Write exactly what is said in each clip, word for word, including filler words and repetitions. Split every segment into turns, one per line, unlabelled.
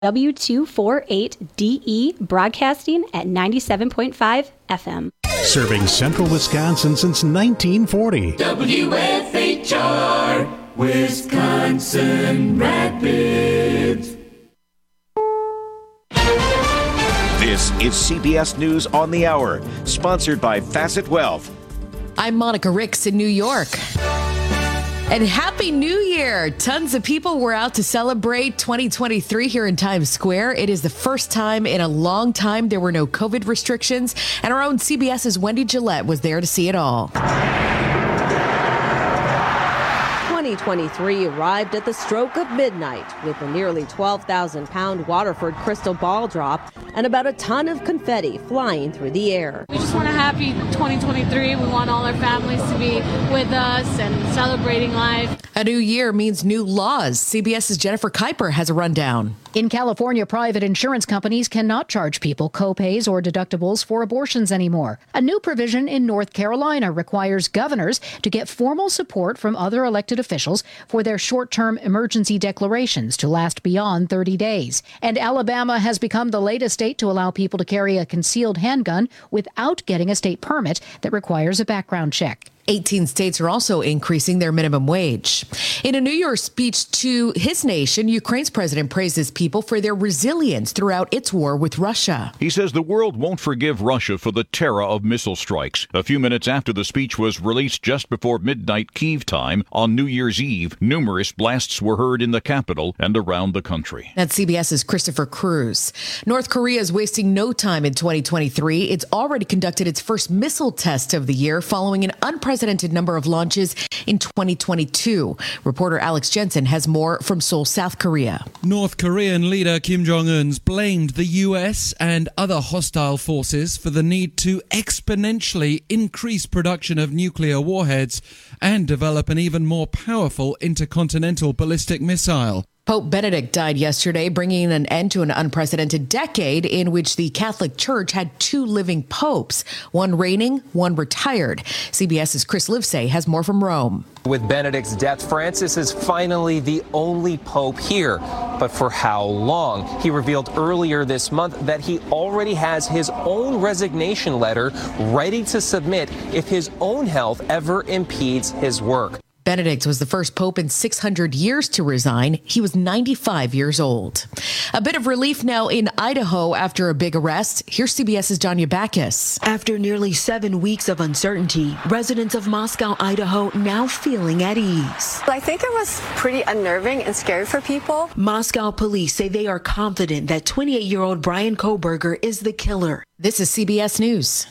W two forty-eight D E, broadcasting at ninety-seven point five F M.
Serving Central Wisconsin since nineteen forty.
W F H R, Wisconsin Rapids.
This is C B S News on the Hour, sponsored by Facet Wealth.
I'm Monica Ricks in New York. And Happy New Year! Tons of people were out to celebrate twenty twenty-three here in Times Square. It is the first time in a long time there were no COVID restrictions, and our own CBS's Wendy Gillette was there to see it all.
twenty twenty-three arrived at the stroke of midnight with a nearly twelve thousand pound Waterford crystal ball drop and about a ton of confetti flying through the air.
We just want a happy twenty twenty-three. We want all our families to be with us and celebrating life.
A new year means new laws. CBS's Jennifer Kuiper has a rundown.
In California, private insurance companies cannot charge people co-pays or deductibles for abortions anymore. A new provision in North Carolina requires governors to get formal support from other elected officials for their short-term emergency declarations to last beyond thirty days. And Alabama has become the latest state to allow people to carry a concealed handgun without getting a state permit that requires a background check.
eighteen states are also increasing their minimum wage. In a New Year's speech to his nation, Ukraine's president praises people for their resilience throughout its war with Russia.
He says the world won't forgive Russia for the terror of missile strikes. A few minutes after the speech was released just before midnight Kyiv time on New Year's Eve, numerous blasts were heard in the capital and around the country.
That's CBS's Christopher Cruz. North Korea is wasting no time in twenty twenty-three. It's already conducted its first missile test of the year following an unprecedented unprecedented number of launches in twenty twenty-two. Reporter Alex Jensen has more from Seoul, South Korea.
North Korean leader Kim Jong-un's blamed the U S and other hostile forces for the need to exponentially increase production of nuclear warheads and develop an even more powerful intercontinental ballistic missile.
Pope Benedict died yesterday, bringing an end to an unprecedented decade in which the Catholic Church had two living popes, one reigning, one retired. CBS's Chris Livesay has more from Rome.
With Benedict's death, Francis is finally the only pope here. But for how long? He revealed earlier this month that he already has his own resignation letter ready to submit if his own health ever impedes his work.
Benedict was the first pope in six hundred years to resign. He was ninety-five years old. A bit of relief now in Idaho after a big arrest. Here's CBS's Janya Backus.
After nearly seven weeks of uncertainty, residents of Moscow, Idaho now feeling at ease.
I think it was pretty unnerving and scary for people.
Moscow police say they are confident that twenty-eight-year-old Brian Kohberger is the killer.
This is C B S News.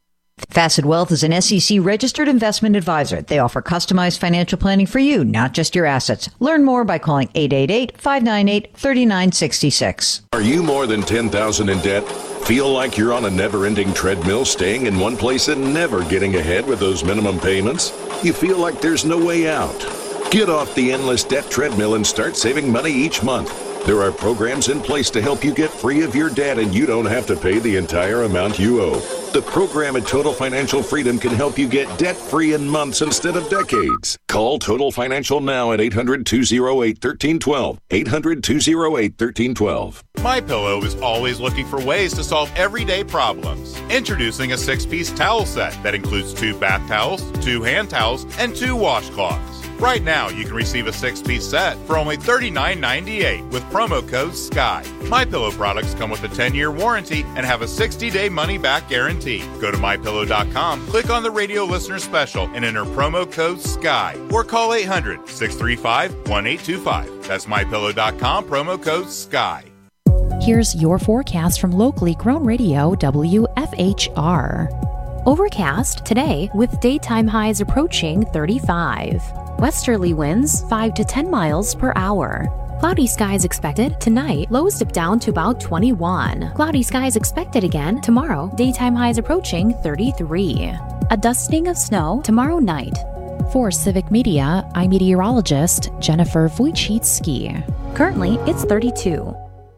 Facet Wealth is an S E C registered investment advisor. They offer customized financial planning for you, not just your assets. Learn more by calling eight eight eight, five nine eight, three nine six six.
Are you more than ten thousand dollars in debt? Feel like you're on a never-ending treadmill, staying in one place and never getting ahead with those minimum payments? You feel like there's no way out? Get off the endless debt treadmill and start saving money each month. There are programs in place to help you get free of your debt, and you don't have to pay the entire amount you owe. The program at Total Financial Freedom can help you get debt-free in months instead of decades. Call Total Financial now at eight hundred, two oh eight, one three one two. eight hundred, two oh eight, one three one two.
MyPillow is always looking for ways to solve everyday problems. Introducing a six-piece towel set that includes two bath towels, two hand towels, and two washcloths. Right now, you can receive a six-piece set for only thirty-nine ninety-eight with promo code SKY. MyPillow products come with a ten-year warranty and have a sixty-day money-back guarantee. Go to my pillow dot com, click on the radio listener special, and enter promo code SKY. Or call eight hundred, six three five, one eight two five. That's my pillow dot com, promo code SKY.
Here's your forecast from locally grown radio W F H R. Overcast today with daytime highs approaching thirty-five. Westerly winds five to ten miles per hour. Cloudy skies expected tonight, lows dip down to about twenty-one. Cloudy skies expected again tomorrow, daytime highs approaching thirty-three. A dusting of snow tomorrow night. For Civic Media, I'm meteorologist Jennifer Wojcicki. Currently, it's thirty-two.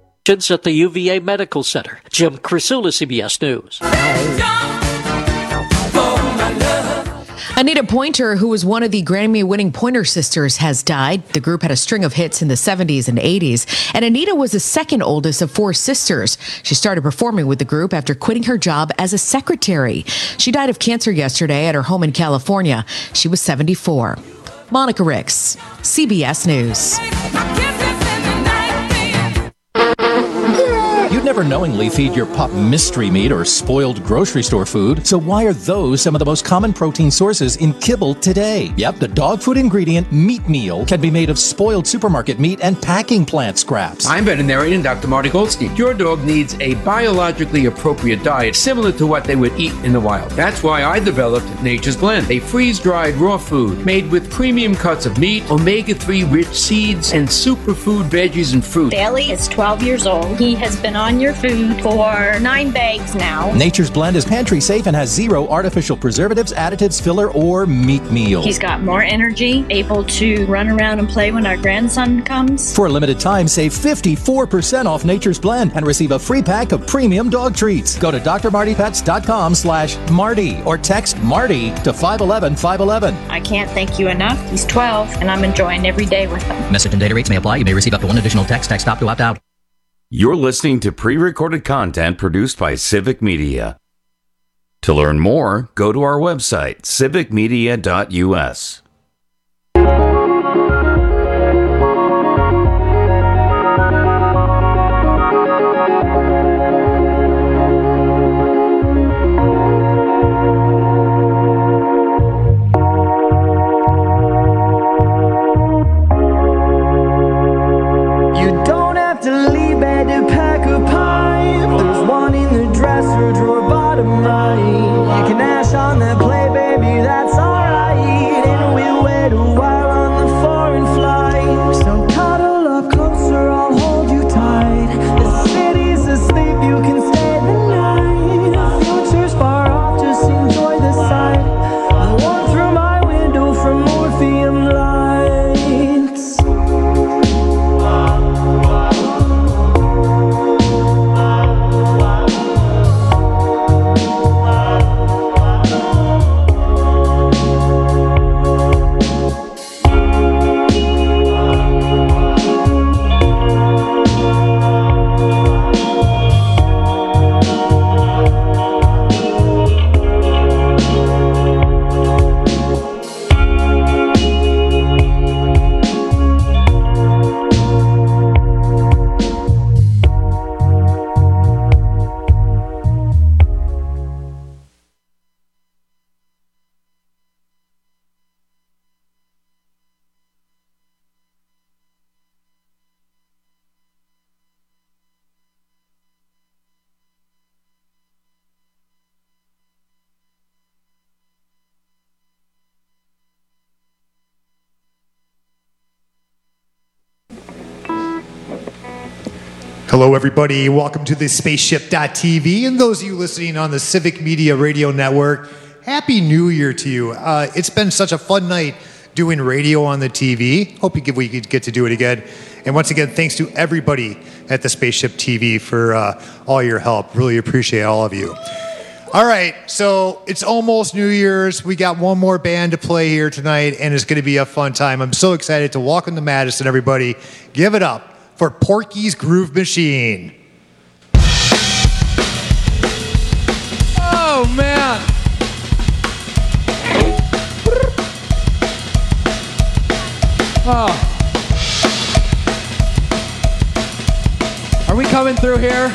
At the U V A Medical Center. Jim Crisula, C B S News.
Anita Pointer, who was one of the Grammy-winning Pointer Sisters, has died. The group had a string of hits in the seventies and eighties, and Anita was the second oldest of four sisters. She started performing with the group after quitting her job as a secretary. She died of cancer yesterday at her home in California. She was seventy-four. Monica Ricks, C B S News.
You'd never knowingly feed your pup mystery meat or spoiled grocery store food, so why are those some of the most common protein sources in kibble today? Yep, the dog food ingredient meat meal can be made of spoiled supermarket meat and packing plant scraps.
I'm veterinarian Doctor Marty Goldstein. Your dog needs a biologically appropriate diet similar to what they would eat in the wild. That's why I developed Nature's Blend, a freeze-dried raw food made with premium cuts of meat, omega three rich seeds, and superfood veggies and fruit.
Bailey is twelve years old. He has been on your food for nine bags now.
Nature's Blend is pantry safe and has zero artificial preservatives, additives, filler, or meat meal.
He's got more energy, able to run around and play when our grandson comes.
For a limited time, save fifty-four percent off Nature's Blend and receive a free pack of premium dog treats. Go to d r marty pets dot com slash Marty or text Marty to five one one five one one.
I can't thank you enough. He's twelve and I'm enjoying every day with him.
Message and data rates may apply. You may receive up to one additional text. Text stop to opt out.
You're listening to pre-recorded content produced by Civic Media. To learn more, go to our website, civic media dot u s.
Hello, everybody. Welcome to the spaceship dot t v, and those of you listening on the Civic Media Radio Network, Happy New Year to you. Uh, it's been such a fun night doing radio on the T V. Hope you get, we get to do it again. And once again, thanks to everybody at the Spaceship T V for uh, all your help. Really appreciate all of you. All right, so it's almost New Year's. We got one more band to play here tonight, and it's going to be a fun time. I'm so excited to welcome to Madison, everybody. Give it up for Porky's Groove Machine.
Oh, man. Oh. Are we coming through here?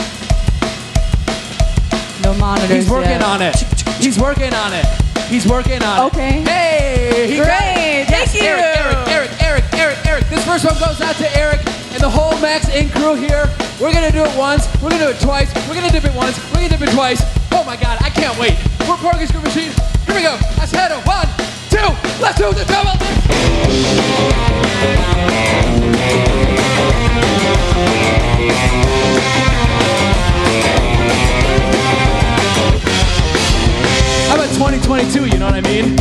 No monitors.
He's working
yet.
on it. He's working on it. He's working on it.
Okay.
Hey! He
Great.
got it.
Thank
Yes,
you.
Eric, Eric, Eric, Eric, Eric, Eric. This first one goes out to Eric and the whole Max Inc crew here. We're gonna do it once. We're gonna do it twice. We're gonna dip it once. We're gonna dip it twice. Oh my God! I can't wait. We're Porky's Groove Machine. Here we go. Let's head it. One, two. Let's do the double dip. How about twenty twenty-two, you know what I mean?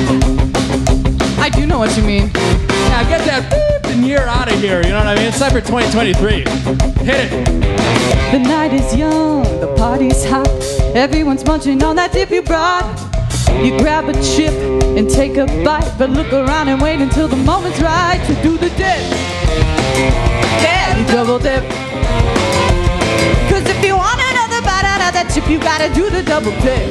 I do know what you mean.
Yeah, get that beep and year out of here, you know what I mean? It's time for twenty twenty-three. Hit it.
The night is young, the party's hot. Everyone's munching on that dip you brought. You grab a chip and take a bite, but look around and wait until the moment's right to do the dip. Yeah, you double dip. Cause if you want another bite out of that chip, you gotta do the double dip.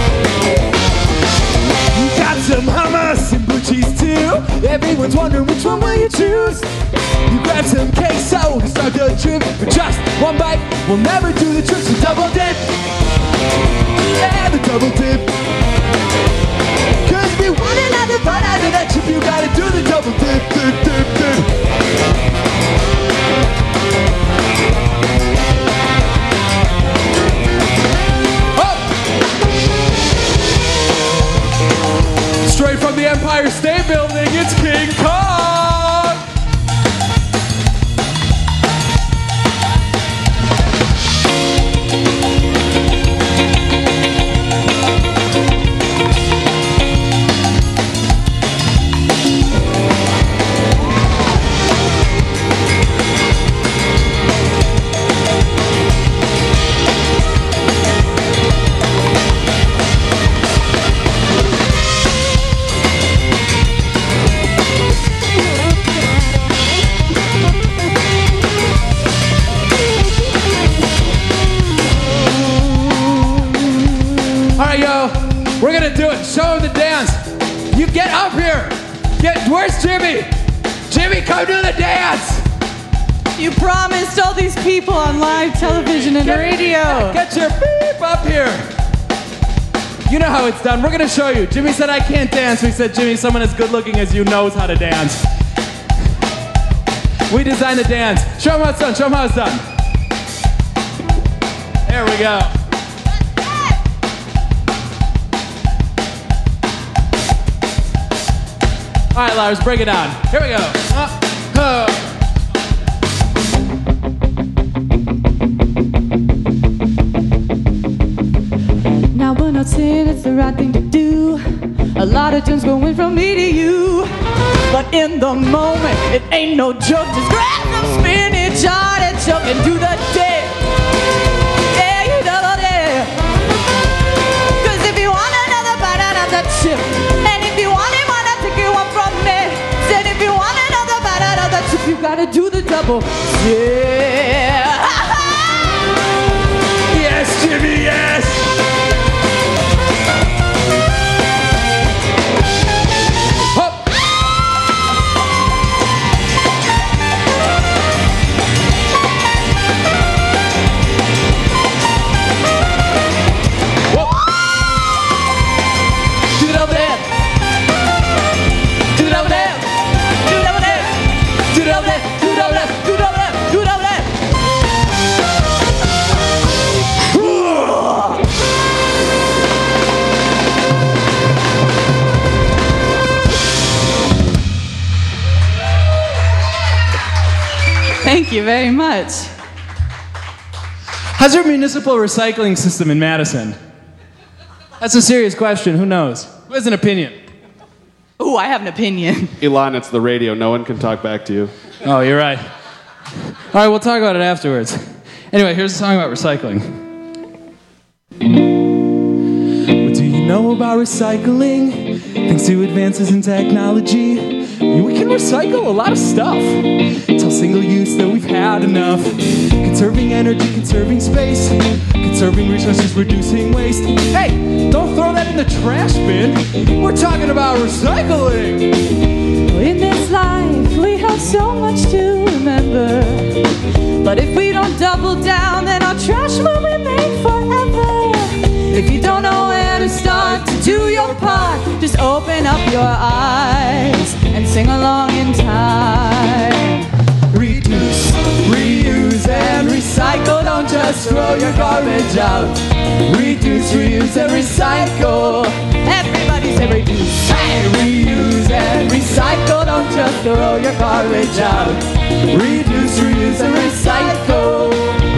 You got some hummus and blue cheese too. Everyone's wondering which one will you choose. You grab some queso to start the trip, but just one bite will never do the trick. So double dip, yeah, the double dip. Cause if you want another bite out of that chip, you gotta do the double dip, dip, dip, dip.
Straight from the Empire State Building, it's King Kong! We're gonna do it. Show him the dance. You get up here. Get. Where's Jimmy? Jimmy, come do the dance.
You promised all these people on live television and
get,
radio.
Get your beep up here. You know how it's done. We're gonna show you. Jimmy said I can't dance. We said, Jimmy, someone as good looking as you knows how to dance. We designed the dance. Show him how it's done. Show him how it's done. There we go. All right, Lars, break it down. Here we go. Uh, uh.
Now we're not saying it's the right thing to do. A lot of times going from me to you. But in the moment, it ain't no joke. Just grab some spinach, artichoke, and do the dip. Yeah, you double dip. Cause if you want another bite out of that chip, and if you want it, why not take it one from me? Said if you want another bite out of that chip, you gotta do the double. Yeah.
Yes, Jimmy, yes.
Thank you very much.
How's your municipal recycling system in Madison? That's a serious question. Who knows? Who has an opinion?
Ooh, I have an opinion.
Elon, it's the radio. No one can talk back to you.
Oh, you're right. All right, we'll talk about it afterwards. Anyway, here's a song about recycling. What do you know about recycling? Thanks to advances in technology, we can recycle a lot of stuff. Tell single use that we've had enough. Conserving energy, conserving space, conserving resources, reducing waste. Hey, don't throw that in the trash bin. We're talking about recycling.
In this life, we have so much to remember. But if we don't double down, then our trash will remain forever. If you don't know where to start to do your part, just open up your eyes and sing along in time. Reduce, reuse, and recycle. Don't just throw your garbage out. Reduce, reuse, and recycle. Everybody say reduce. Hey, reuse and recycle. Don't just throw your garbage out. Reduce, reuse, and recycle.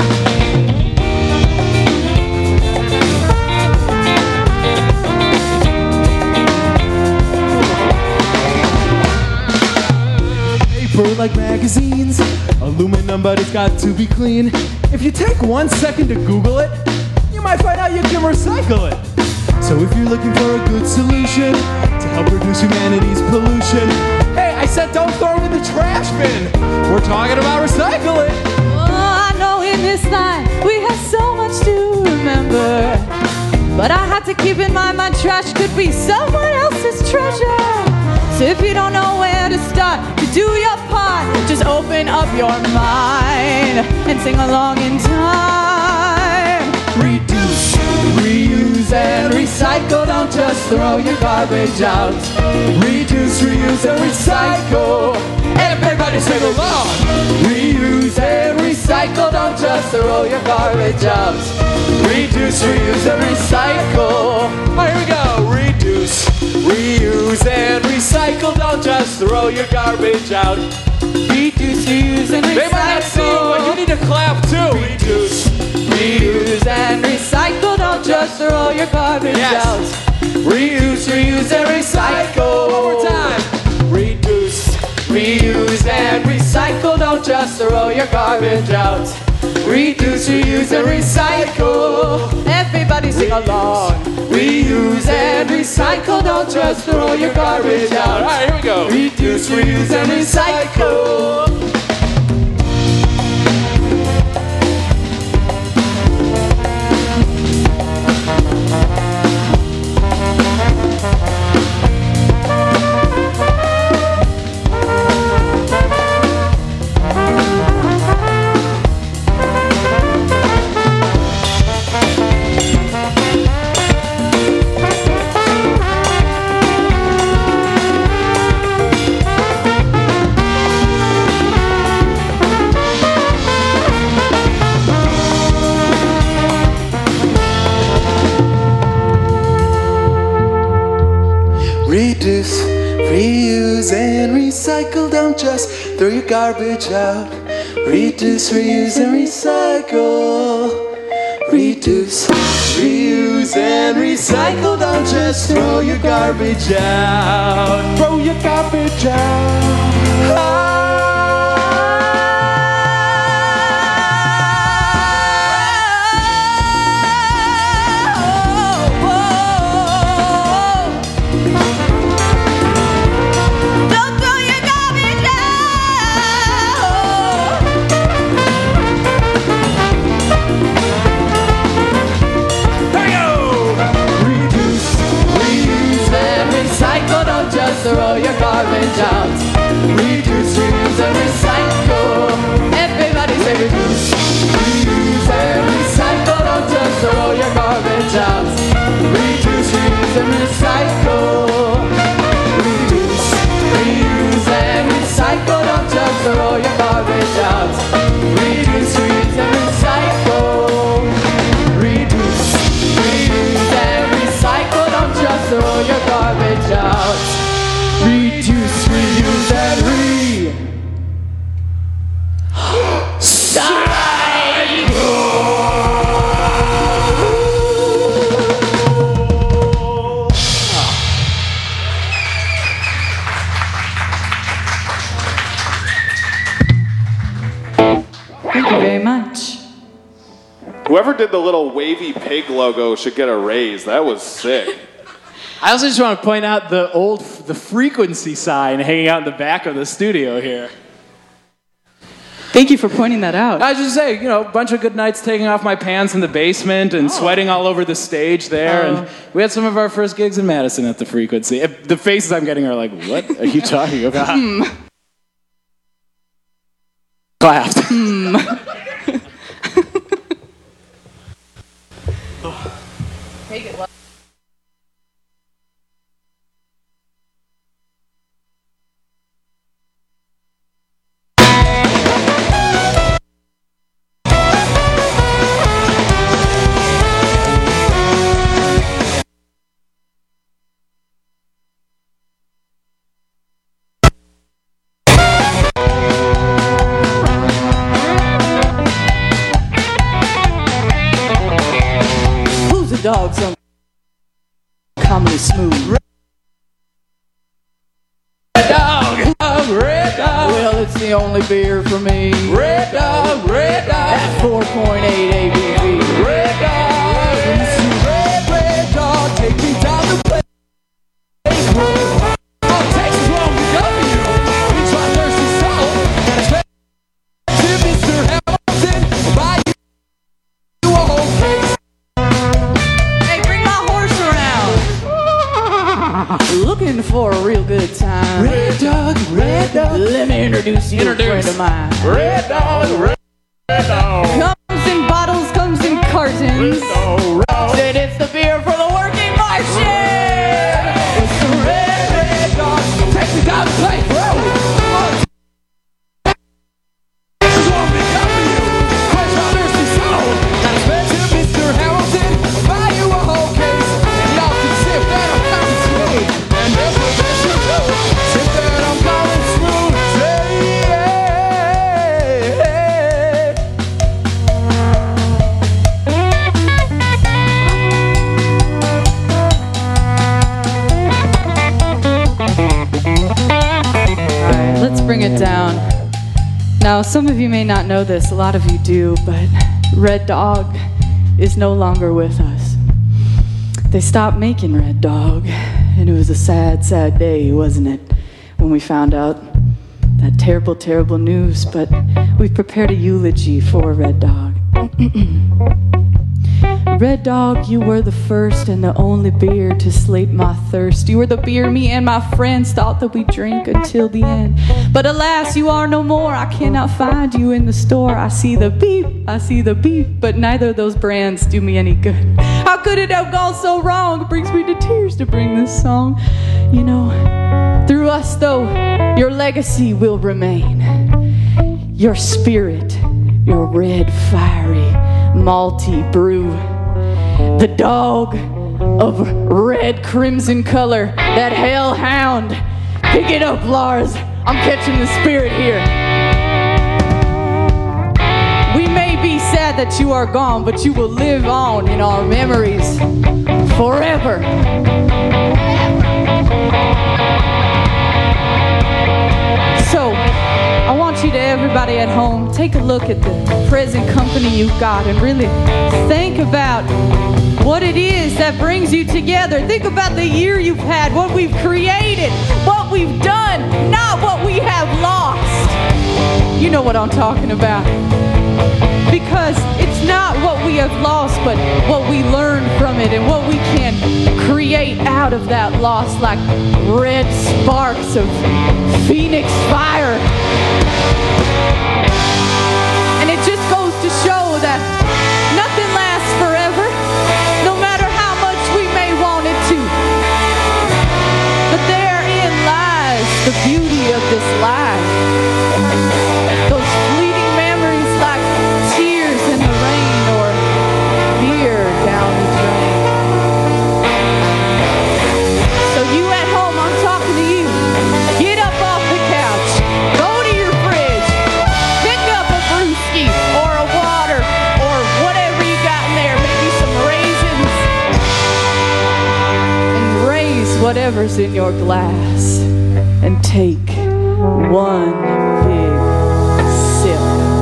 Like magazines, aluminum, but it's got to be clean. If you take one second to Google it, you might find out you can recycle it.
So if you're looking for a good solution to help reduce humanity's pollution, hey, I said don't throw them in the trash bin. We're talking about recycling.
Oh, I know in this life we have so much to remember, but I have to keep in mind my trash could be someone else's treasure. So if you don't know where to start to do your part, just open up your mind and sing along in time.
Reduce, reuse, and recycle. Don't just throw your garbage out. Reduce, reuse, and recycle. Everybody sing along. Reuse and recycle. Don't just throw your garbage out. Reduce, reuse, and recycle. All right, here we go. Reduce, reuse, and recycle. Don't just throw your garbage out. Reduce, reuse, and recycle. They might not see you, but you need to clap too. Reduce, reuse, and recycle. Don't just throw your garbage yes. out. Reuse, reuse, and recycle. One more time. Reduce, reuse, and recycle. Don't just throw your garbage out. Reduce, reuse, and recycle. Everybody sing along. Reuse and recycle. Don't just throw your garbage out. All right, here we go. Reduce, reuse, and recycle. Reduce, reuse, and recycle. Don't just throw your garbage out. Reduce, reuse, and recycle. Reduce, reuse, and recycle. Don't just throw your garbage out. Throw your garbage out. Ah. Throw your garbage out. Reduce, reuse, and recycle. Everybody say reduce, reuse, and recycle. Don't just throw your garbage out. Reduce, reuse, and recycle. Reduce, reuse, and recycle. Don't just throw your garbage out. Reduce, reuse, and recycle. Reduce, reuse, and recycle. Don't just throw your garbage out. Reduce, reuse, and re
Thank you very much.
Whoever did the little wavy pig logo should get a raise. That was sick.
I also just want to point out the old, the frequency sign hanging out in the back of the studio here.
Thank you for pointing that out.
I was just saying, you know, a bunch of good nights taking off my pants in the basement and oh. sweating all over the stage there. Oh. And we had some of our first gigs in Madison at the frequency. The faces I'm getting are like, what are you talking about?
Hmm.
Clapped.
Hmm. Take it left. Dogs on comedy smooth.
Red dog, red dog.
Well, it's the only beer for me.
Red dog, red dog.
At four point eight A B V.
Red dog, red, red dog.
in for a real good time.
Red Dog, Red Dog.
Let me introduce you
Introduce.
to a friend of mine.
Red Dog, Red, red Dog.
Comes in bottles, comes in cartons.
Red Dog, Red Dog.
Said it's the beer for the working Martian.
It's the Red, Red Dog. Take me down the plate. This is what we got for you. Quench our thirsty soul. Got a special Mister Hamilton. I'll buy you a whole case. And y'all can sip that I'm coming smooth. And that's what they should do. Sip that I'm coming smooth. Say
Alright, let's bring it down. Now, some of you may not know this, a lot of you do, but Red Dog is no longer with us. They stopped making Red Dog, and it was a sad, sad day, wasn't it, when we found out that terrible, terrible news, but we've prepared a eulogy for Red Dog. Red Dog, you were the first and the only beer to slake my thirst. You were the beer me and my friends thought that we'd drink until the end. But alas, you are no more. I cannot find you in the store. I see the beep, I see the beep, but neither of those brands do me any good. How could it have gone so wrong? It brings me to tears to bring this song. You know, through us though, your legacy will remain. Your spirit, your red, fiery, malty brew. The dog of red crimson color, that hellhound. Pick it up, Lars. I'm catching the spirit here. We may be sad that you are gone, but you will live on in our memories forever. So, I want you to, everybody at home, take a look at the present company you've got and really think about what it is that brings you together. Think about the year you've had, what we've created, what we've done, not what we have lost. You know what I'm talking about. Because it's not what we have lost, but what we learned from it and what we can create out of that loss, like red sparks of phoenix fire. And it just goes to show that nothing lasts forever, no matter how much we may want it to. But therein lies the beauty of this life. Those fleeting memories like tears in the rain or beer down the drain. So you at home, I'm talking to you. Get up off the couch. Go to your fridge. Pick up a brewski or a water or whatever you got in there. Maybe some raisins. And raise whatever's in your glass. And take one big sip.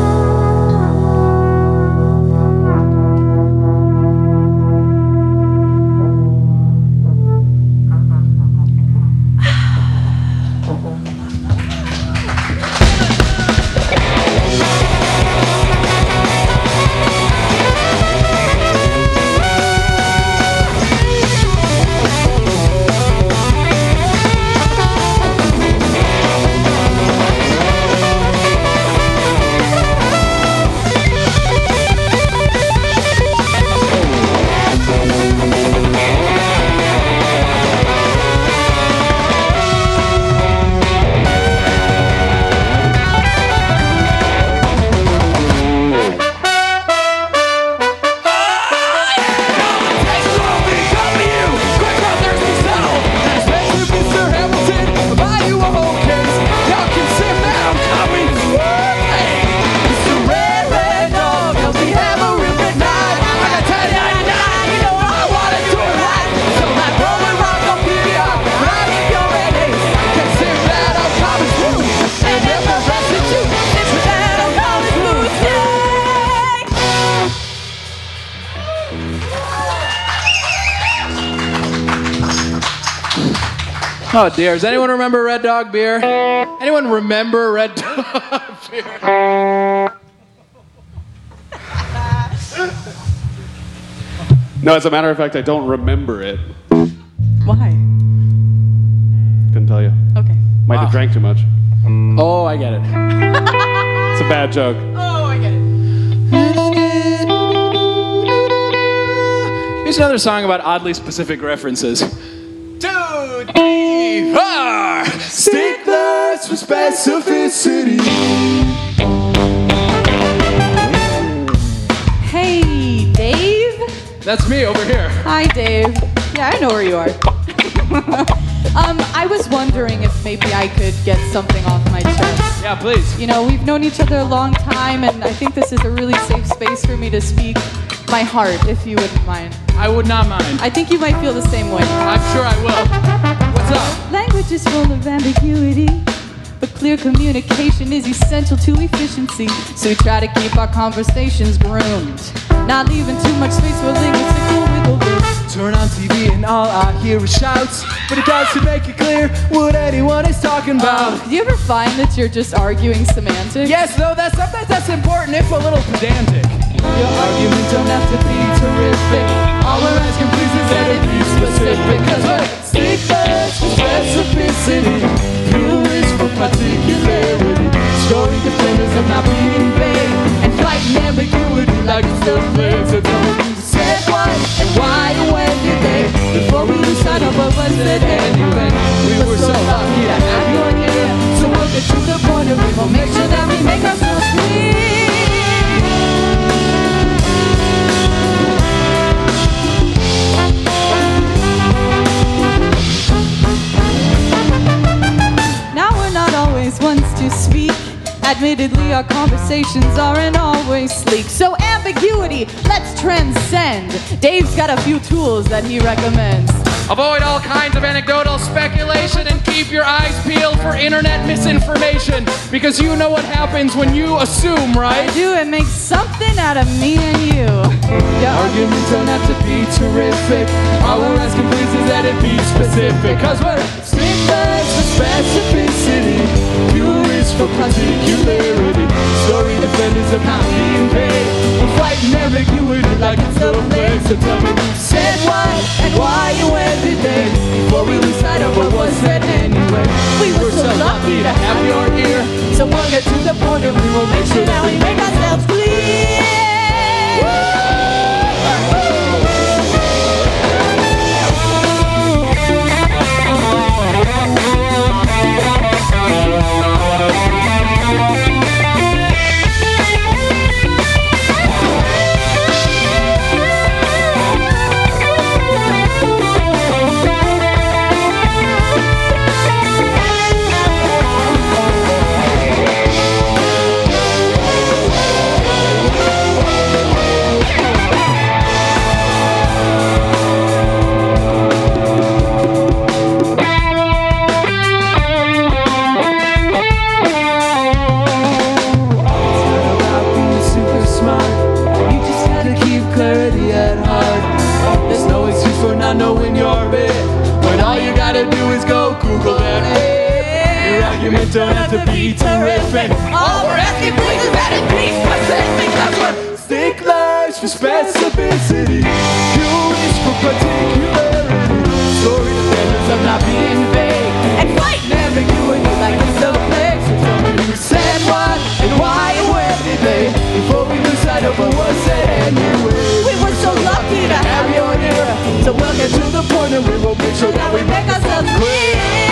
Oh dear, does anyone remember Red Dog beer? Anyone remember Red Dog beer?
No, as a matter of fact, I don't remember it.
Why?
drank too much.
Oh, I get it.
It's a bad joke.
Oh, I get it. Here's another song about oddly specific references. Two, three, four.
Sticklers for specificity.
Hey, Dave.
That's me over here.
Hi, Dave. Yeah, I know where you are. um, I was wondering if maybe I could get something off my chest.
Yeah, please.
You know, we've known each other a long time, and I think this is a really safe space for me to speak my heart, if you wouldn't mind.
I would not mind.
I think you might feel the same way.
I'm sure I will. What's up?
Language is full of ambiguity, but clear communication is essential to efficiency. So we try to keep our conversations groomed, not leaving too much space for linguistical wiggle room.
Turn on T V and all I hear is shouts, but it doesn't make it clear what anyone is talking about.
Uh, do you ever find that you're just arguing semantics?
Yes, though, that's sometimes that's important if a little pedantic.
Your argument don't have to be terrific. All we're asking please is that it be specific. Cause we're sticklers for specificity, purists for particularity, story defenders of not being vague, and fighting ambiguity like it's the flames. So tell me who said what and why and when did they, before we lose sight of what was said anyway. We were so lucky to have you in here, so we'll get to the point and we will make sure that we make ourselves clear.
Ones to speak. Admittedly, our conversations aren't always sleek. So ambiguity, let's transcend. Dave's got a few tools that he recommends.
Avoid all kinds of anecdotal speculation and keep your eyes peeled for internet misinformation. Because you know what happens when you assume, right?
I do. It makes something out of me and you.
Your arguments don't have to be terrific. All we're asking please is that it be specific. Cause we're sticklers for specificity, purists for particularity, story defenders of not being paid. We're fighting ambiguity like it's the place. So tell me who said what and why and when did they, before we lose sight of what was said anyway. We were so lucky to have your ear, so we'll get to the point and we will make sure that we make ourselves clear. Knowing your bit, when all you gotta do is go Google it. Your argument don't have to be terrific. All we're asking please is that it be specific. Cause we're sticklers for specificity, purists for particularity, story defenders of not being vague, and fighting ambiguity like it's the plague. So tell me who said what and why and where did they, before we lose sight of what was said anyway. We were so lucky to have your ear, so we'll get to the point and we will make sure that we make ourselves clear.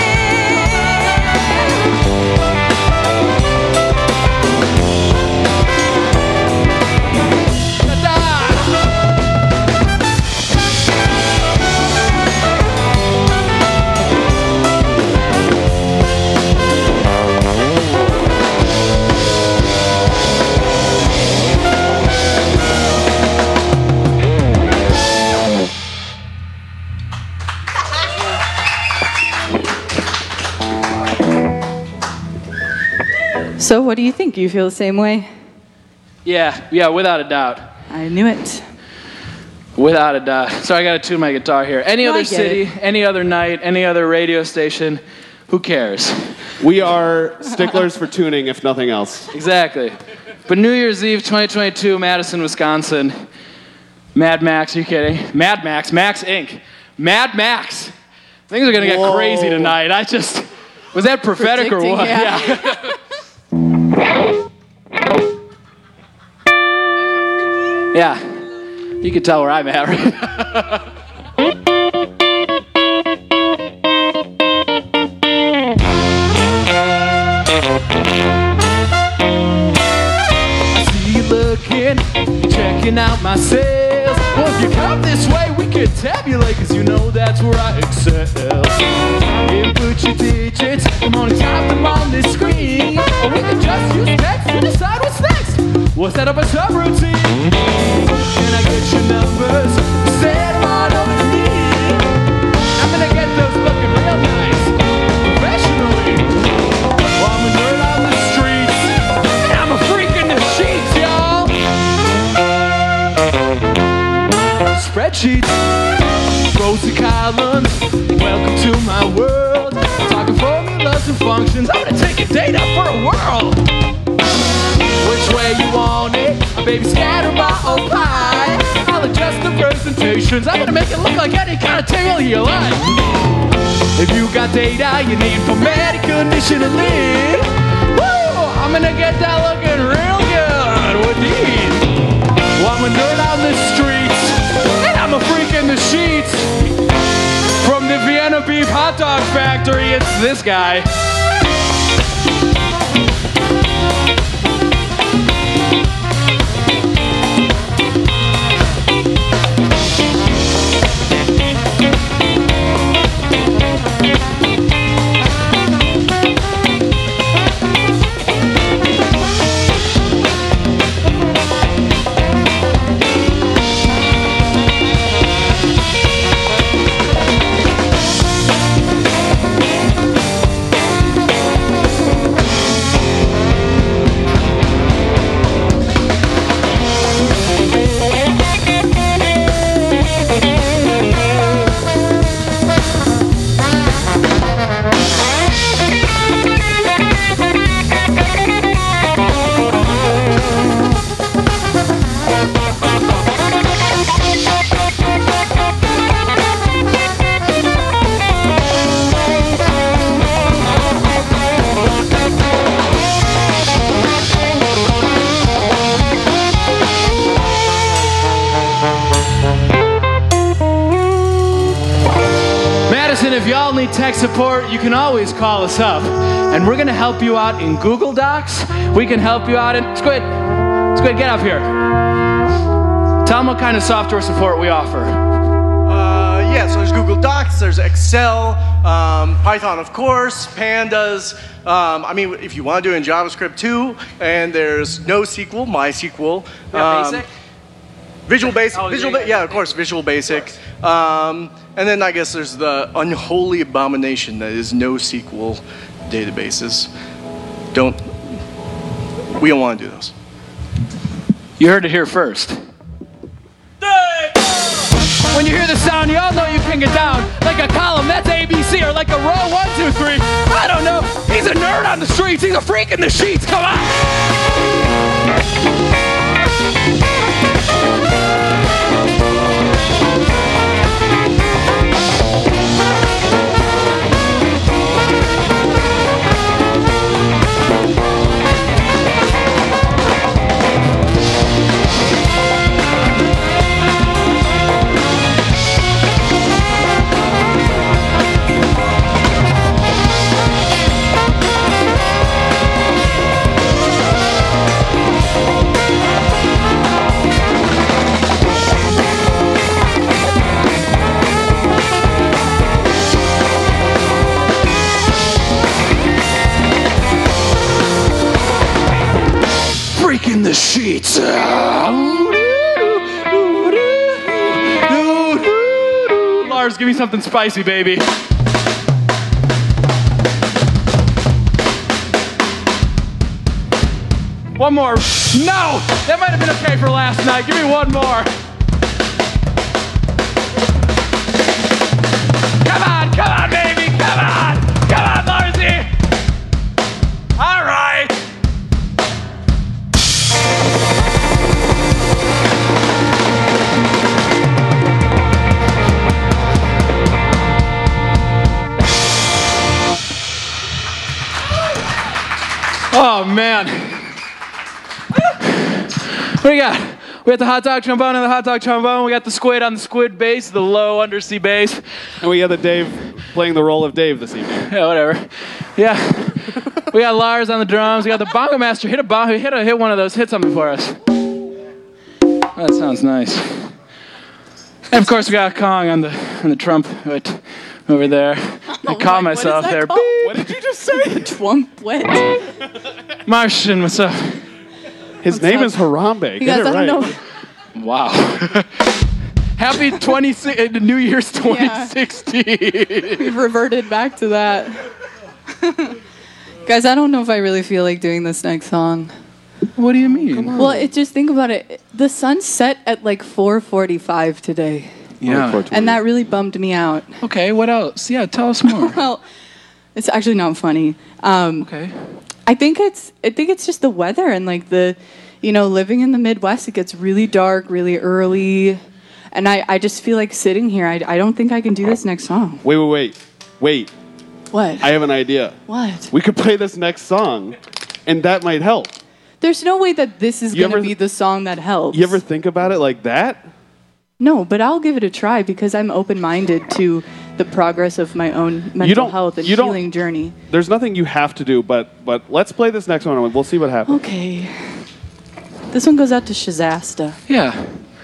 So what do you think? You feel the same way?
Yeah, yeah, without a doubt.
I knew it.
Without a doubt. So I gotta tune my guitar here. Any
No, I
other
get
city,
it.
any other night, any other radio station, who cares?
We are sticklers for tuning, if nothing else.
Exactly. But New Year's Eve twenty twenty-two, Madison, Wisconsin. Mad Max, are you kidding? Mad Max, Max Incorporated. Mad Max. Things are gonna get
Whoa.
crazy tonight. I just, Was that prophetic or
Predicting,
what?
yeah.
Yeah. You can tell where I'm at, right? Checking out my sales. Well, if you come this way, we could tabulate, cause you know that's where I excel. Input your digits, I'm gonna type them on this screen. Or we could just use text to decide what's next. We'll set up a subroutine. Can I get your numbers? Set them on over to me. I'm gonna get those looking real nice, professionally. Well, I'm a nerd on the streets, and I'm a freak in the sheets, y'all. Spreadsheets, rows and columns, welcome to my world. Talking formulas and functions, I'm gonna take your data for a whirl. Which way you want it? A baby scatter my own pie. I'll adjust the presentations, I'm gonna make it look like any kind of tale you like. If you got data you need for conditioning, woo, I'm gonna get that looking real good with these. Well, I'm a nerd on the streets, and I'm a freak in the sheets. From the Vienna Beef Hot Dog Factory, it's this guy. If y'all need tech support, you can always call us up, and we're gonna help you out in Google Docs. We can help you out in Squid. Squid, get up here. Tell them what kind of software support we offer.
Uh, yeah, so there's Google Docs, there's Excel, um, Python, of course, Pandas. Um, I mean, if you want to do it in JavaScript too, and there's NoSQL, MySQL.
Yeah,
um,
Basic.
Visual Basic,
Oh,
Visual,
yeah,
ba-
yeah,
yeah, of course, Visual Basic. Um, and then I guess there's the unholy abomination that is NoSQL databases. Don't, we don't want to do those.
You heard it here first. When you hear the sound, you all know you ping it down. Like a column, that's A B C, or like a row, one, two, three. I don't know. He's a nerd on the streets. He's a freak in the sheets. Come on. In the sheets. Lars, give me something spicy, baby. One more. No! That might have been okay for last night. Give me one more. Come on, come on, baby. Come on. Come on, Larsy. All right.
Oh, man. What do you got? We got the hot dog trombone and the hot dog trombone. We got the squid on the squid bass, the low undersea bass.
And we got the Dave playing the role of Dave this evening.
Yeah, whatever. Yeah. We got Lars on the drums. We got the bongo master. Hit a bongo. Hit a hit one of those. Hit something for us. Oh, that sounds nice. And of course we got Kong on the on the trumpet over there. I caught myself there.
What did you just say?
Trumpet.
Martian, what's up?
His
What's
name
up?
is Harambe.
You
Get
guys,
it
I
right.
don't know.
Wow. Happy twenty New Year's twenty sixteen.
We've reverted back to that. Guys, I don't know if I really feel like doing this next song.
What do you mean?
Well, it just think about it. The sun set at like four forty-five today.
Yeah.
And that really bummed me out.
Okay, what else? Yeah, tell us more.
Well, it's actually not funny. Um,
okay.
I think it's I think it's just the weather and like the, you know, living in the Midwest, it gets really dark really early. And I, I just feel like sitting here, I, I don't think I can do this next song.
Wait, wait, wait. Wait.
What?
I have an idea.
What?
We could play this next song, and that might help.
There's no way that this is
You
going to
ever-
be the song that helps.
You ever think about it like that?
No, but I'll give it a try because I'm open-minded to the progress of my own mental
You don't-
health and
you don't-
healing journey.
There's nothing you have to do, but but let's play this next one, and we'll see what happens.
Okay. This one goes out to Shazasta.
Yeah.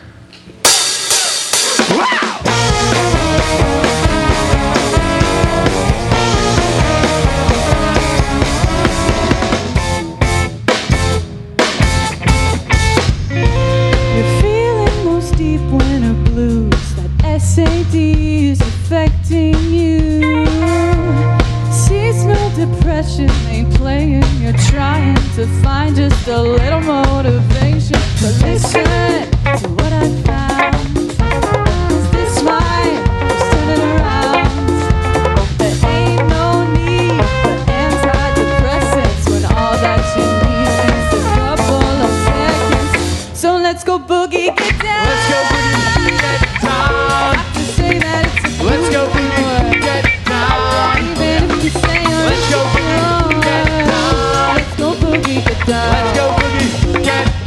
You're feeling most deep winter blues. That S A D is affecting you. Seasonal depression ain't playing. You're trying to find just a little motivation. But listen to what I found. 'Cause this might just turn it around. There ain't no need for antidepressants when all that you need is a couple of seconds. So let's go boogie, get down. Let's go boogie, get down. I have to say that it's a let's go boogie, get down. Even if you say let's go boogie, get down. Let's go boogie, get down. Let's go boogie, get down.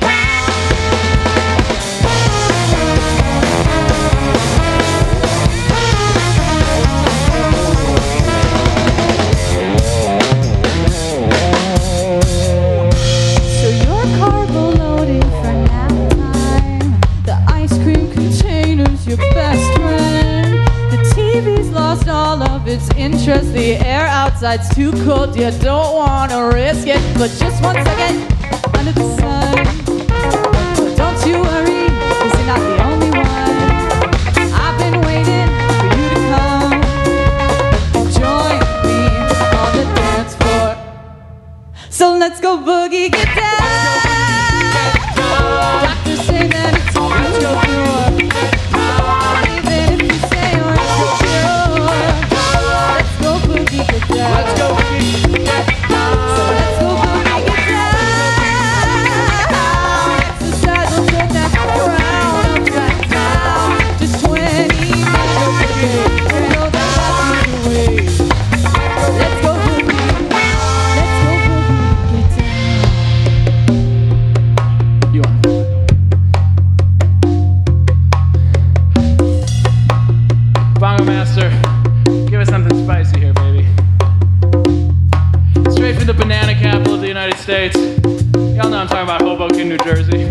So your carbo loading for nap time. The ice cream container's your best friend. The T V's lost all of its interest. The air outside's too cold. You don't wanna risk it. But just one second under the sun. But don't you worry, 'cause you're not the only one. I've been waiting for you to come and join me on the dance floor. So let's go boogie, get down. Doctors say that it's a let's go cure. Even if you say you're insecure. Let's go boogie, get down. Let's go boogie, get down. So let's go boogie, get down. Exercise will turn that around, upside down. Just twenty minutes, you know that that's the way. Let's go boogie, let's go boogie, get down.
You on? Bongo Master, give us something spicy here, baby. Straight from the banana capital of the United States. Y'all know I'm talking about Hoboken, New Jersey.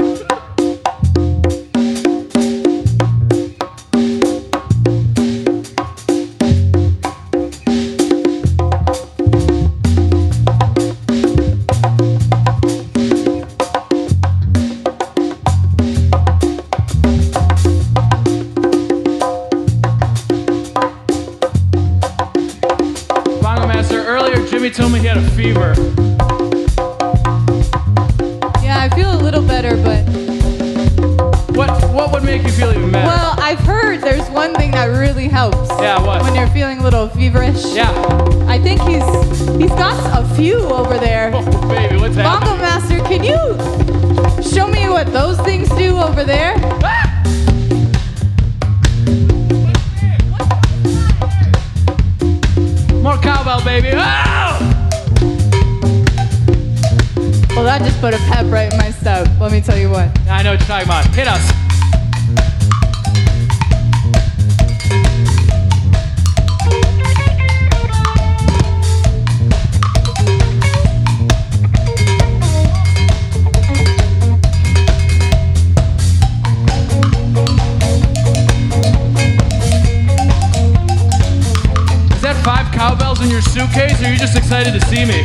Bongo Master, earlier Jimmy told me he had a fever.
Yeah, I feel a little better, but
What what would make you feel even better?
well, I've heard there's one thing that really helps.
Yeah, what?
When you're feeling a little feverish.
Yeah.
I think he's he's got a few over there.
Oh, baby, what's
Bongo
happening?
Master, can you show me what those things do over there?
More cowbell, baby. Oh!
know what you're talking about. Hit us. Is that five cowbells in your suitcase, or are you just excited to see me?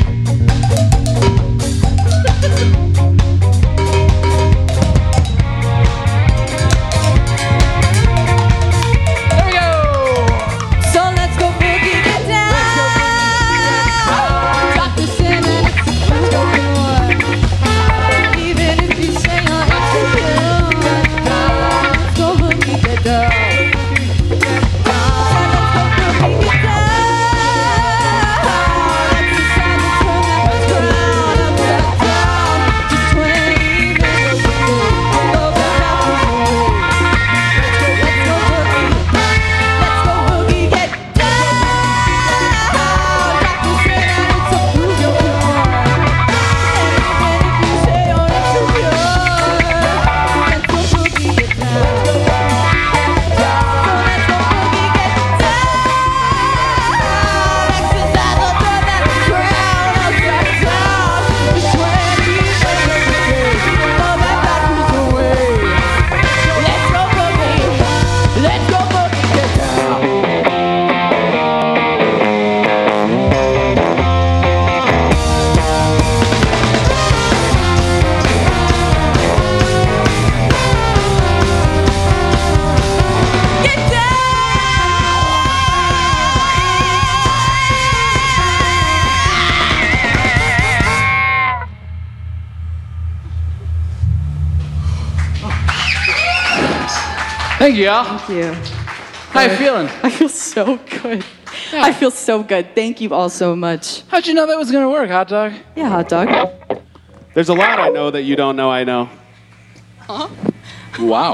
Thank you, y'all.
Thank you.
How you feeling?
I feel so good. Yeah. I feel so good. Thank you all so much.
How'd you know that was gonna work, Hot Dog?
Yeah, Hot Dog.
There's a lot I know that you don't know I know.
Huh?
Wow.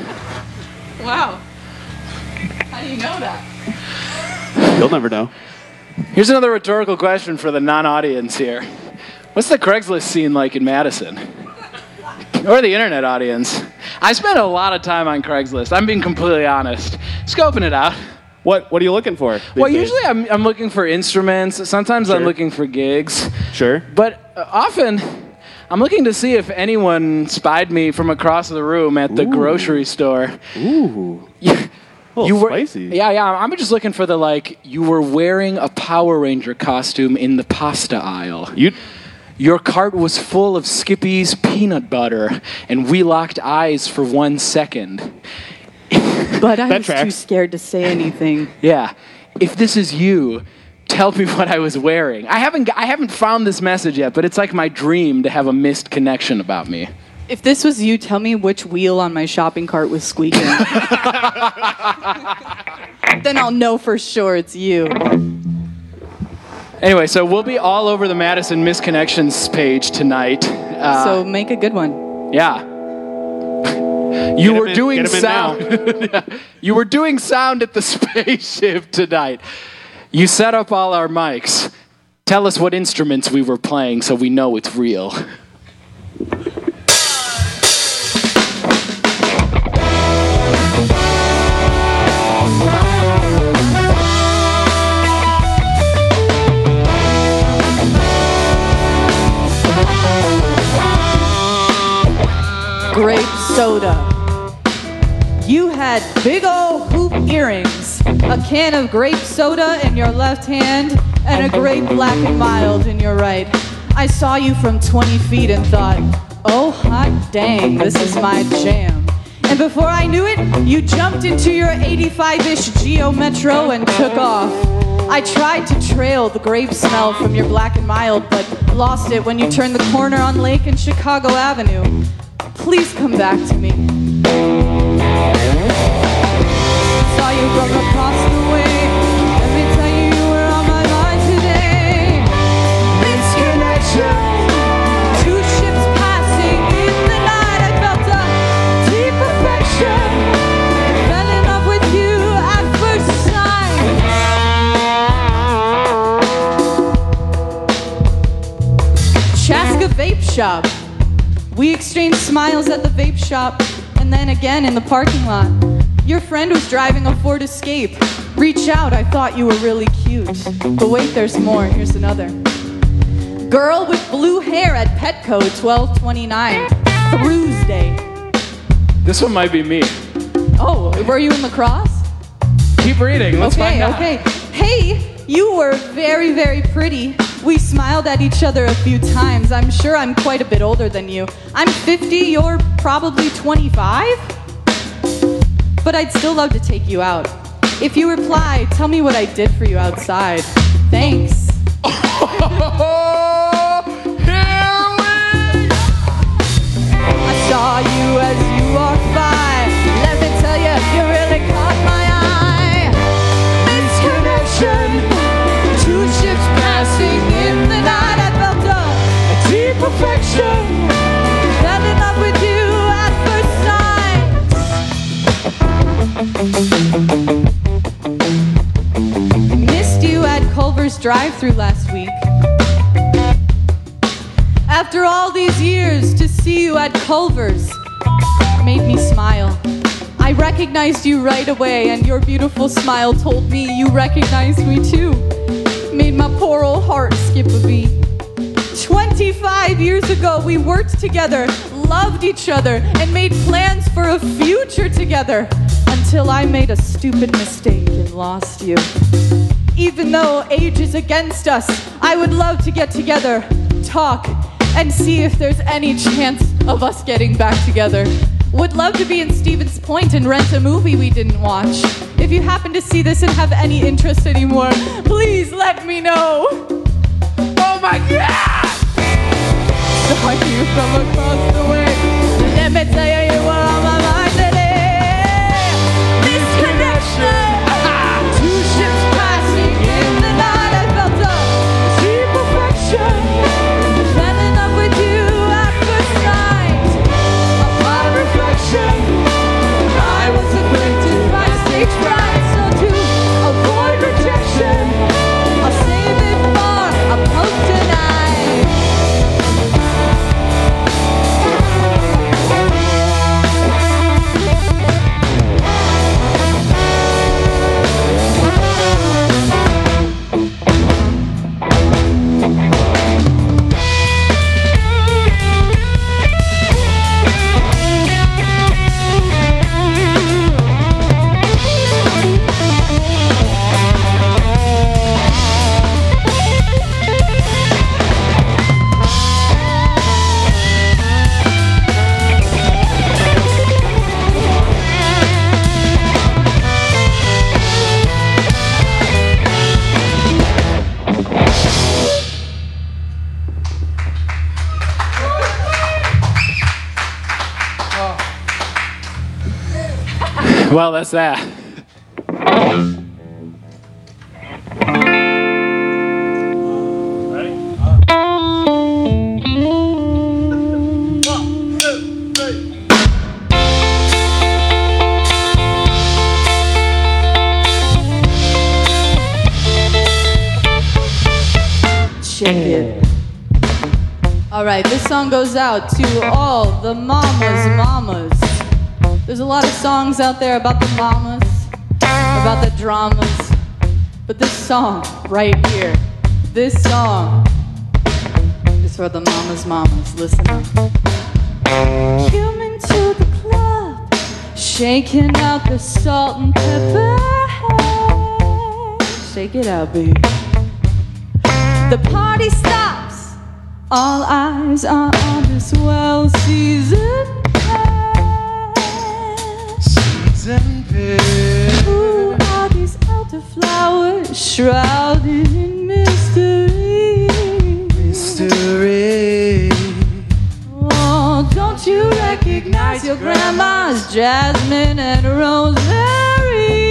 Wow. How do you know that?
You'll never know.
Here's another rhetorical question for the non-audience here. What's the Craigslist scene like in Madison? Or the internet audience? I spent a lot of time on Craigslist. I'm being completely honest. Scoping it out.
What What are you looking for?
Well, usually I'm, I'm looking for instruments. Sometimes
Sure.
I'm looking for gigs.
Sure.
But uh, often I'm looking to see if anyone spied me from across the room at the
Ooh.
grocery store.
Ooh.
Yeah.
A little
You were,
spicy.
yeah, yeah. I'm just looking for the, like, you were wearing a Power Ranger costume in the pasta aisle.
You...
Your cart was full of Skippy's peanut butter, and we locked eyes for one second.
But I
That
was too
tracks.
scared to say anything.
Yeah. If this is you, tell me what I was wearing. I haven't, I haven't found this message yet, but it's like my dream to have a missed connection about me.
If this was you, tell me which wheel on my shopping cart was squeaking. Then I'll know for sure it's you.
Anyway, so we'll be all over the Madison Misconnections page tonight. Uh,
so make a good one.
Yeah. You
Get 'em
were
in-
doing
get 'em in
sound. You were doing sound at the spaceship tonight. You set up all our mics. Tell us what instruments we were playing so we know it's real.
Grape soda. You had big old hoop earrings, a can of grape soda in your left hand, and a grape black and mild in your right. I saw you from twenty feet and thought, oh hot dang, this is my jam. And before I knew it, you jumped into your eighty-five-ish Geo Metro and took off. I tried to trail the grape smell from your black and mild, but lost it when you turned the corner on Lake and Chicago Avenue. Please come back to me. Saw you from across the way. Let me tell you, you were on my mind today. Misconnection. Two ships passing in the night. I felt a deep affection. Fell in love with you at first sight. Chaska Vape Shop. We exchanged smiles at the vape shop, and then again in the parking lot. Your friend was driving a Ford Escape. Reach out, I thought you were really cute. But wait, there's more, here's another. Girl with blue hair at Petco, twelve twenty-nine. Cruise Day.
This one might be me.
Oh, were you in lacrosse?
Keep reading, let's
okay,
find out.
Okay, Hey, you were very, very pretty. We smiled at each other a few times. I'm sure I'm quite a bit older than you. I'm fifty, you're probably twenty-five? But I'd still love to take you out. If you reply, tell me what I did for you outside. Thanks. I saw you as you walked by. Let me tell you, you really caught my eye. Misconnection, two ships passing in the night. I felt a, a deep affection. Fell in love with you at first sight. I missed you at Culver's drive-thru last week. After all these years, to see you at Culver's made me smile. I recognized you right away, and your beautiful smile told me you recognized me too. Made my poor old heart skip a beat. twenty-five years ago, we worked together, loved each other, and made plans for a future together, until I made a stupid mistake and lost you. Even though age is against us, I would love to get together, talk, and see if there's any chance of us getting back together. Would love to be in Stevens Point and rent a movie we didn't watch. If you happen to see this and have any interest anymore, please let me know. Oh my God! Saw you from across the way. Let me tell you, you were on my mind today. Misconnection. Two ships passing in the night. I felt a deep affection. Fell in love with you at first sight. Upon reflection, I was afflicted by stage fright. So to avoid rejection, I'll save it for a post tonight.
Well, that's that. Check it. All right, this song goes out to all the mamas, mamas. There's a lot of songs out there about the mamas, about the dramas, but this song right here, this song is for the mamas, mamas. Listen up. Come into the club, shaking out the salt and pepper. Shake it out, baby. The party stops. All eyes are on this well-seasoned and pears. Who are these elderflowers shrouded in mystery? Mystery. Oh, don't you recognize your grandma's jasmine and rosemary?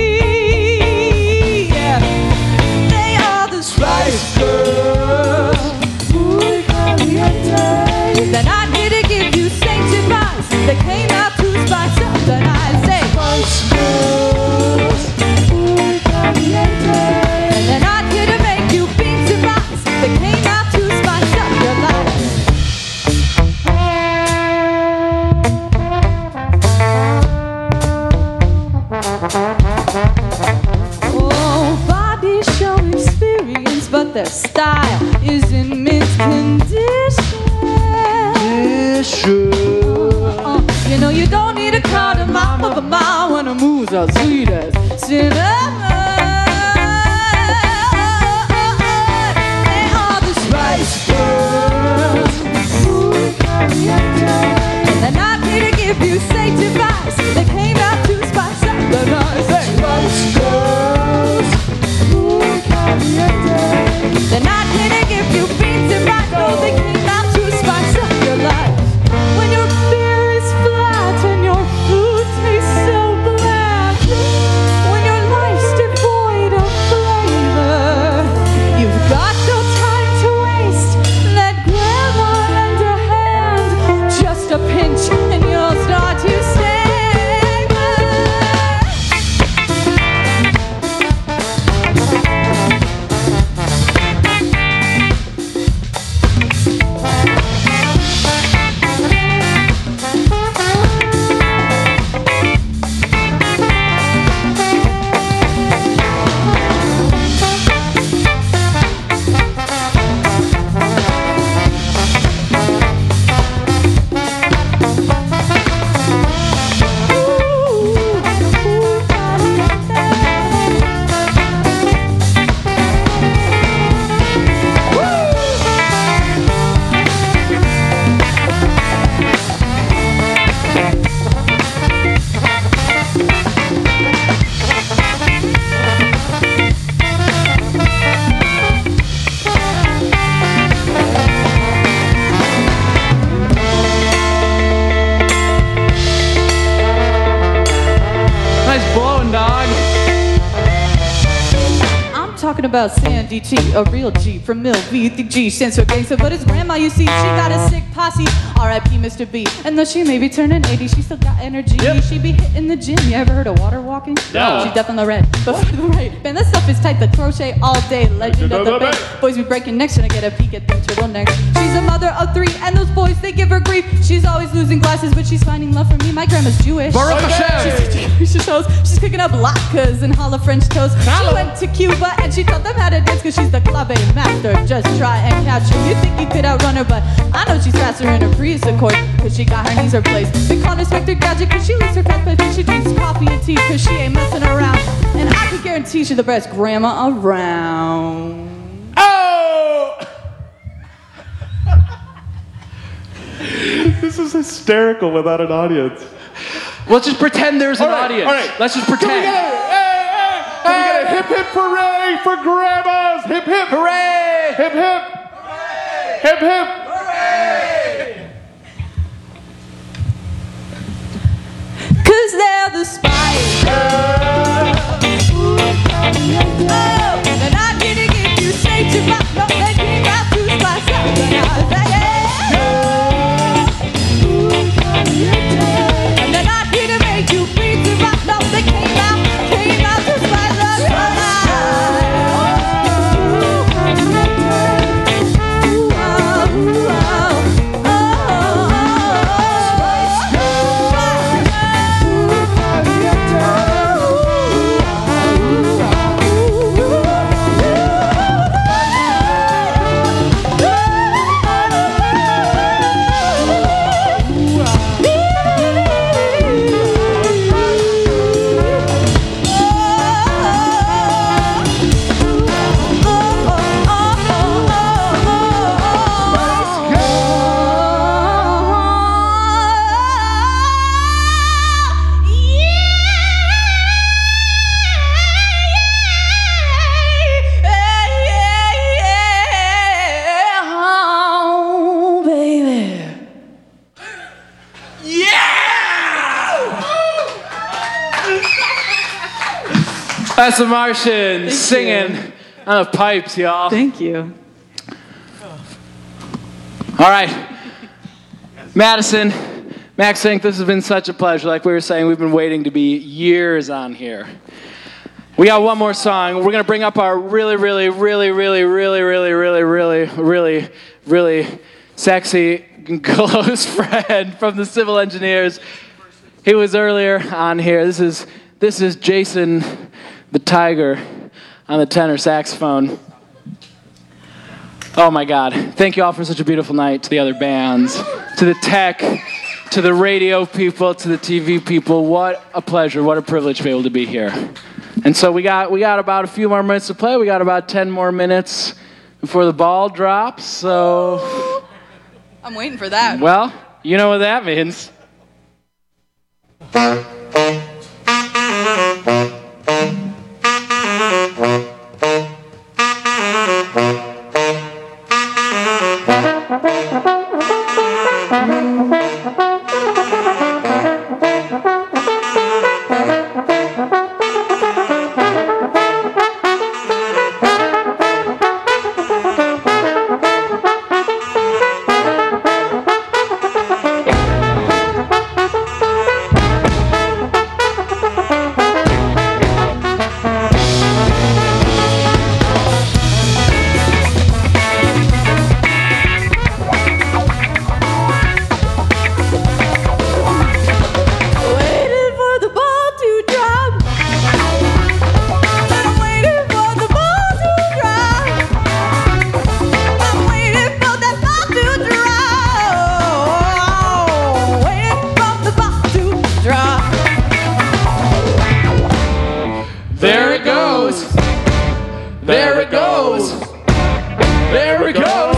Yeah, they are the Spice Girls. Muy caliente. Then I need to give you Saint Germain. They came out to spice up the night. Spice Girls, muy caliente. And they're not here to make you beans and rice. They came out to spice up your life.
Uh, you know you don't need a car to mile of a mile when the moves are sweet as cinnamon. They are the Spice Girls. And they're not here to give you safety advice. They came out to spice up the night. Spice Girls. They're not here to give you beats and rights. No, they came out to spice up your life. When your beer is flat and your food tastes so bland, when your life's devoid of flavor, you've got no time to waste. Let grandma lend a hand, just a pinch and you'll start to savor. Talking about Sandy T, a real G from Mill V. The G stands for gangster, but his grandma, you see, she got a sick posse. R I P Mister B. And though she may be turning eighty, she still got energy. Yep. She be hitting the gym. You ever heard of water walking?
No.
She's definitely red. But right, man, that stuff is tight. The crochet all day, legend of the bay. Boys be breaking necks and I get a peek at them turtlenecks. She's a mother of three, and those boys they give her grief. She's always losing glasses, but she's finding love from me. My grandma's Jewish.
Baruch Hashem.
She's, she shows, she's cooking up latkes and holla French toast. She went to Cuba and she taught them how to dance, cause she's the clave master. Just try and catch her. You think you could outrun her, but I know she's faster in her Prius Accord, cause she got her knees replaced. They call her Spectre Gadget, cause she leaves her pet, but she drinks coffee and tea, cause she ain't messing around. And I can guarantee she's the best grandma around.
Oh! This is hysterical without an audience.
Let's just pretend there's an
All right,
audience.
all right.
Let's just
Can we
pretend.
get a, hey, hey, can we get a hip hip hooray for grandmas? Hip hip
Hooray!
hip hip hip hip.
Cause they're the Spice Girls. Oh, they're not gonna give you straight to rock, no, they came out to spice up the night. And they're not here to make you beat the rock, no, they came out, came out to spice up the night. Ooh, oh, ooh, oh, oh,
That's the Martian singing on the pipes, y'all.
Thank you.
All right. Madison, Max Inc, this has been such a pleasure. Like we were saying, we've been waiting to be years on here. We got one more song. We're going to bring up our really, really, really, really, really, really, really, really, really, really sexy close friend from the Civil Engineers. He was earlier on here. This is this is Jason the Tiger on the tenor saxophone. Oh my God. Thank you all for such a beautiful night. To the other bands, to the tech, to the radio people, to the T V people. What a pleasure, what a privilege to be able to be here. And so we got we got about a few more minutes to play. We got about ten more minutes before the ball drops. So,
I'm waiting for that.
well, you know what that means. There it goes. There it goes. There it goes.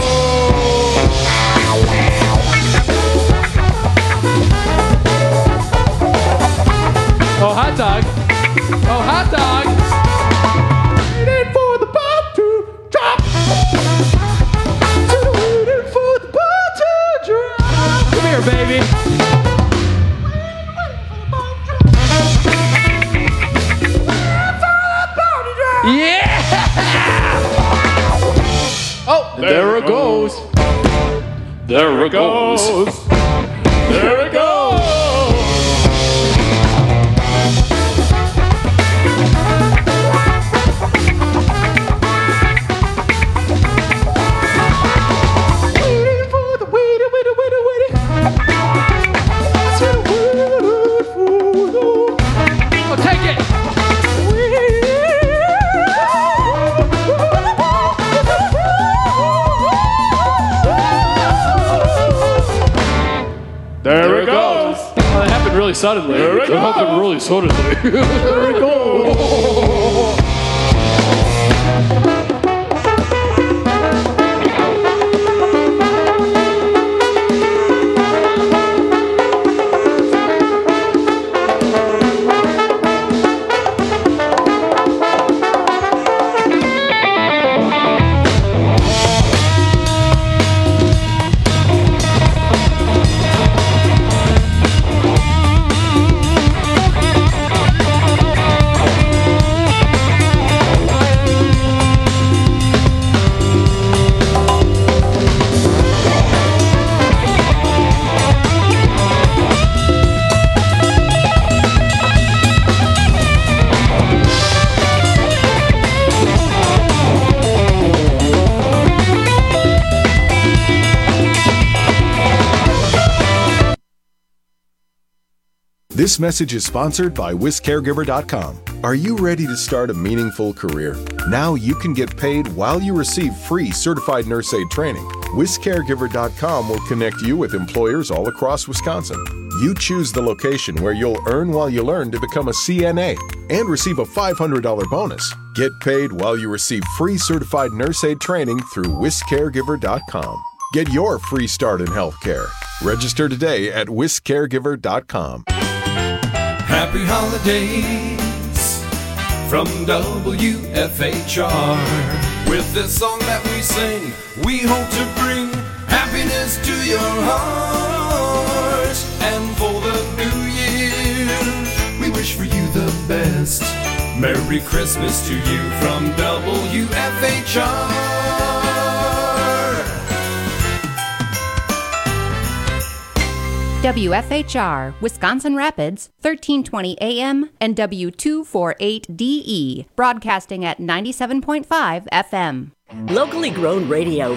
Oh, hot dog. Oh, hot dog. Waiting for the ball to drop. Waiting for the ball to drop. Come here, baby. Yeah! Oh, there, there it goes. goes. There it goes. goes. There it goes. Waiting for the waiter, waiter, waiter, waiter. Oh, take it. There it goes. Oh, that happened really suddenly. There it, it happened really suddenly. There it goes.
This message is sponsored by Whisk Caregiver dot com. Are you ready to start a meaningful career? Now you can get paid while you receive free certified nurse aid training. Whisk Caregiver dot com will connect you with employers all across Wisconsin. You choose the location where you'll earn while you learn to become a C N A and receive a five hundred dollars bonus. Get paid while you receive free certified nurse aid training through Whisk Caregiver dot com. Get your free start in healthcare. Register today at Whisk Caregiver dot com.
Happy holidays from W F H R. With this song that we sing, we hope to bring happiness to your heart. And for the new year, we wish for you the best. Merry Christmas to you from W F H R.
W F H R, Wisconsin Rapids, thirteen twenty A M and W two forty-eight D E, broadcasting at ninety-seven point five F M.
Locally grown radio